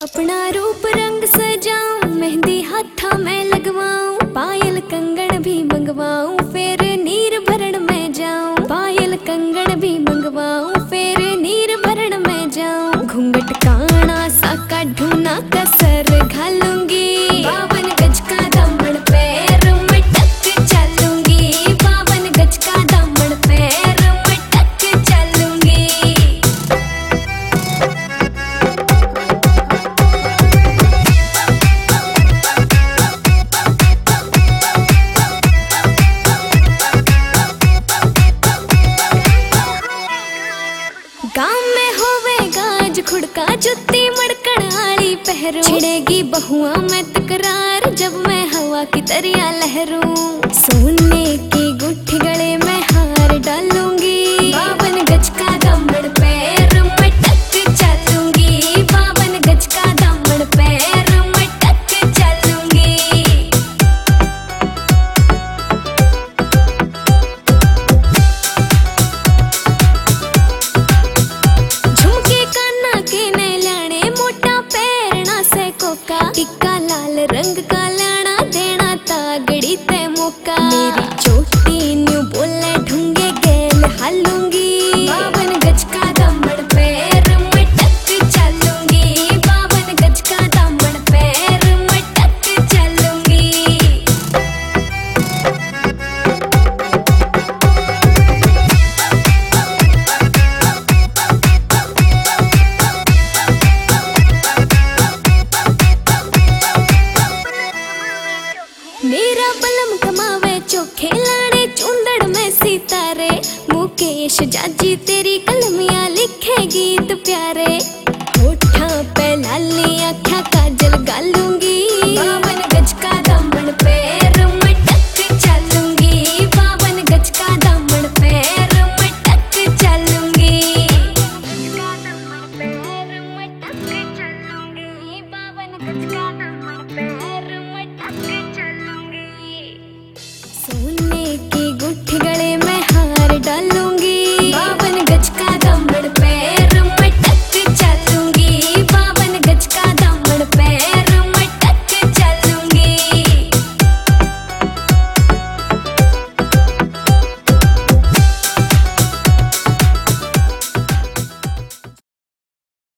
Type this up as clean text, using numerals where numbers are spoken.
अपना रूप रंग सजाऊं, मेहंदी हाथा में लगवाऊं, पायल कंगन भी मंगवाऊं, फिर नीर भरण में जाऊं। पायल कंगन भी मंगवाऊं, फिर नीर भरण में जाऊं। घूंघट काना सा काढूं ना कसर घालूंगी, 52 गज का दामन पैर में टक चलूंगी। 52 गज का दामन पैर में टक चलूंगी। गाँव में होवे गाज खुड़का, जुत्ती मड़कण आली पहरू। छिड़ेगी बहुआ में तकरार, जब मैं हवा की तरिया लहरूं। सोने